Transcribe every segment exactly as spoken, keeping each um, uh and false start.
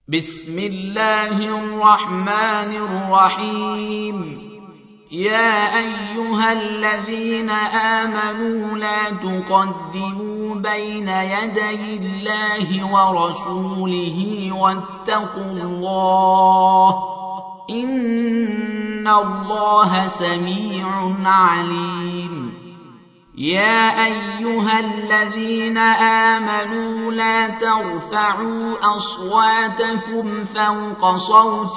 بسم الله الرحمن الرحيم. يا أيها الذين آمنوا لا تقدموا بين يدي الله ورسوله واتقوا الله إن الله سميع عليم. يا أيها الذين آمنوا لا ترفعوا أصواتكم فوق صوت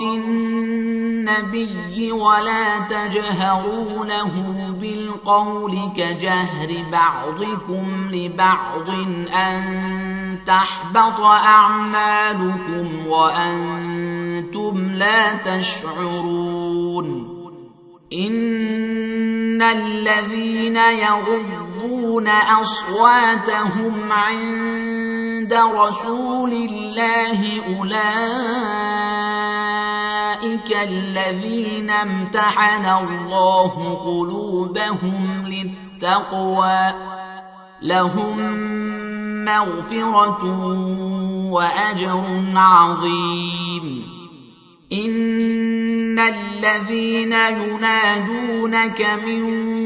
النبي ولا تجهروا له بالقول كجهر بعضكم لبعض أن تحبط أعمالكم وأنتم لا تشعرون. إن الذين يغضون أصواتهم عند رسول الله أولئك الذين امتحن الله قلوبهم للتقوى لهم مغفرة وأجر عظيم. إن الذين ينادونك من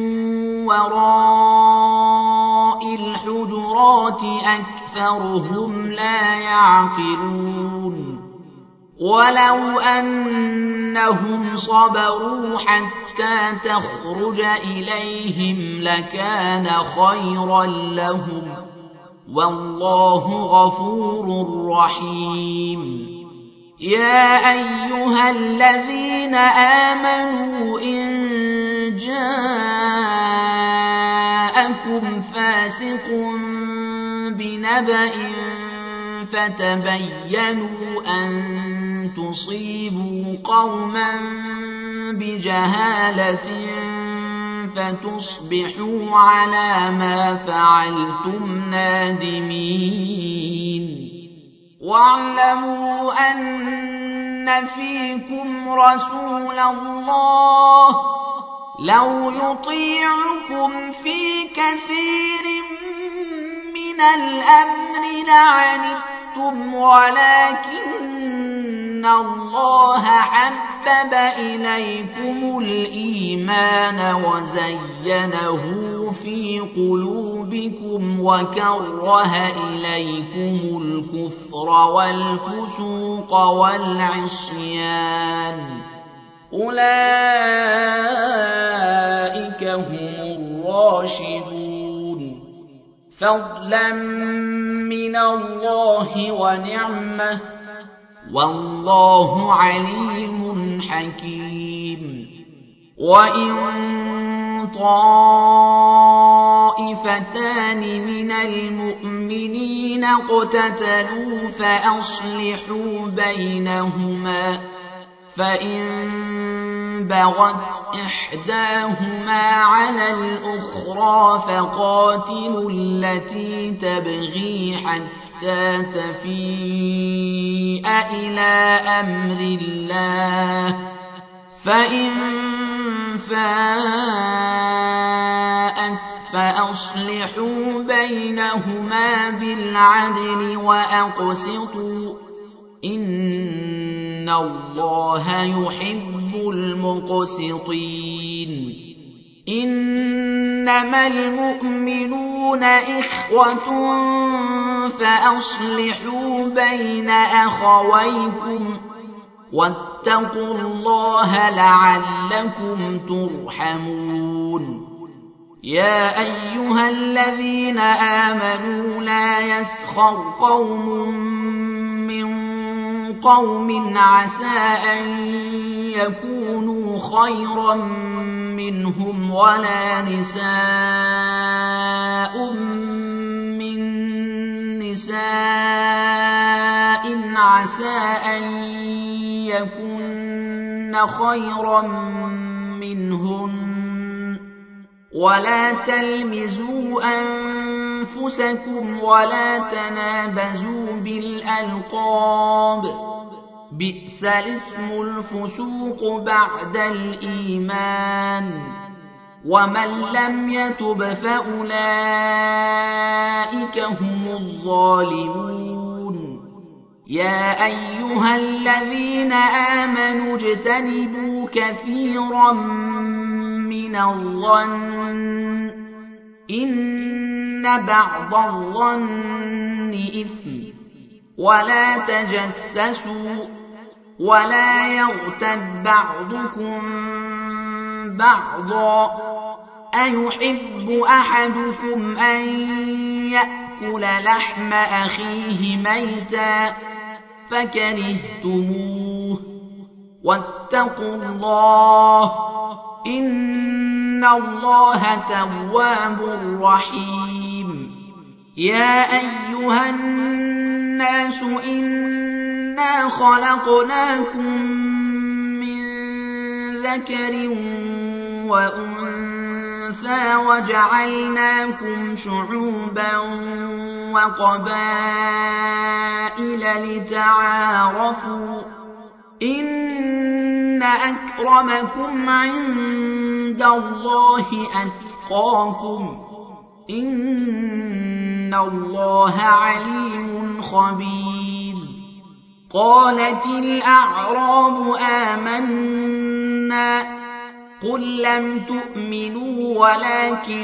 وراء الحجرات أكثرهم لا يعقلون. ولو أنهم صبروا حتى تخرج إليهم لكان خيرا لهم والله غفور رحيم. يا أيها الذين آمنوا إن جاءكم فاسق بنبأ فتبينوا أن تصيبوا قوما بجهالة فتصبحوا على ما فعلتم نادمين. واعلموا أن فيكم رسول الله لو يطيعكم في كثير من الأمر لعنتم ولكن الله حبب إليكم الإيمان وزينه في قلوبكم وكره إليكم الكفر والفسوق والعصيان أولئك هم الراشدون فضلا من الله ونعمة والله عليم حكيم. وإن طائفتان من المؤمنين اقتتلوا فأصلحوا بينهما فإن بغت إحداهما على الأخرى فقاتلوا التي تبغي حتى تفيء إلى أمر الله فإن فاءت فأصلحوا بينهما بالعدل وأقسطوا إن الله يحب المقسطين. إنما المؤمنون إخوة فأصلحوا بين أخويكم واتقوا الله لعلكم ترحمون. يا أيها الذين آمنوا لا يسخر قوم من قوم عسى أن يكونوا خيرا منهم ولا نساء من نساء عسى أن يكن خيرا منهن ولا تلمزوا أنفسكم ولا تنابزوا بالألقاب بئس الاسم الفسوق بعد الإيمان ومن لم يتب فأولئك هم الظالمون. يا أيها الذين آمنوا اجتنبوا كثيرا من الظن إن بعض الظن إثم ولا تجسسوا ولا يغتب بعضكم بعضا أيحب أحدكم أن يأكل لحم أخيه ميتا فكرهتموه واتقوا الله إن الله تواب رحيم يا أيها الناس إنا خلقناكم من ذكر وأنثى وجعلناكم شعوبا وقبائل لتعارفوا إن أكرمكم عند الله أتقاكم إن الله عليم خبير قالت الأعراب آمنا قل لم تؤمنوا ولكن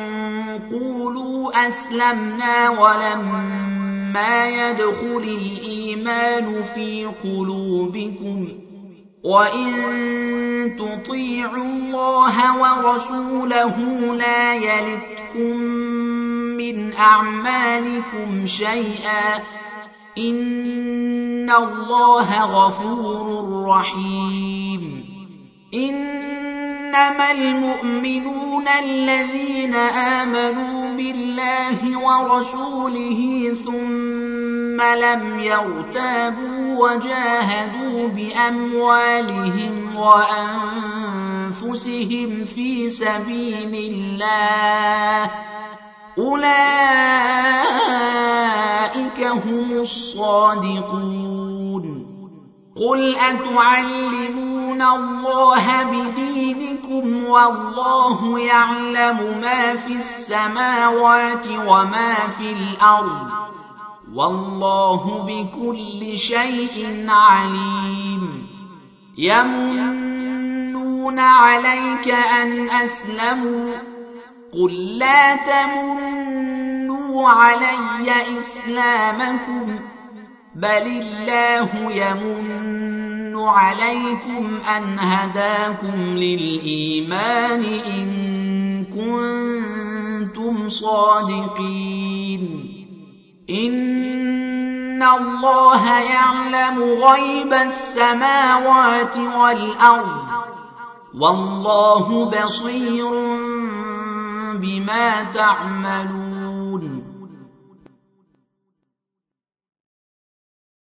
قولوا أسلمنا ولما يدخل الإيمان في قلوبكم وإن تطيعوا الله ورسوله لا يلتكم من أعمالكم شيئا إن الله غفور رحيم إنما المؤمنون الذين آمنوا بالله ورسوله ثم لم يرتابوا وجاهدوا بأموالهم وأنفسهم في سبيل الله أولئك هم الصادقون قل أتعلمون الله بدينكم والله يعلم ما في السماوات وما في الأرض والله بكل شيء عليم يمنون عليك أن أسلموا قل لا تمنوا علي إسلامكم بل الله يمن عليكم أن هداكم للإيمان إن كنتم صادقين إن الله يعلم غيب السماوات والأرض والله بصير بما تعملون